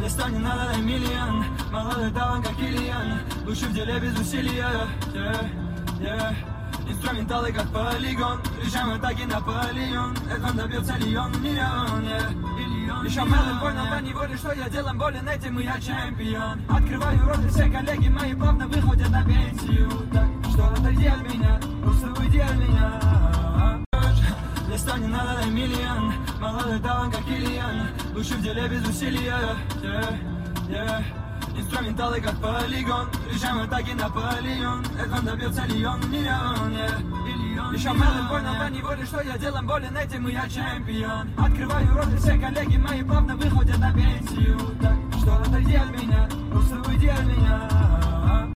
Места не надо на миллион, молодой талант как Ильян, лучше в деле без усилия. Инструменталы как полигон, решаем атаки Наполеон. Этого добьется миллион. Еще малым понял по неволе, что я делом болен этим, и я чемпион. Открываю рот, и все коллеги мои плавно выходят на пенсию. Так что отойди от меня, просто уйди от меня. Места не надо на миллион, молодой талант как Ильян, лучше в деле без усилия. Инструменталы как полигон, решаем атаки Наполеон. Этого добьется миллион. Еще малым понял по неволе, что я делом болен этим, и я чемпион. Открываю рот, и все коллеги мои плавно выходят на пенсию. Так что отойди от меня, просто уйди от меня.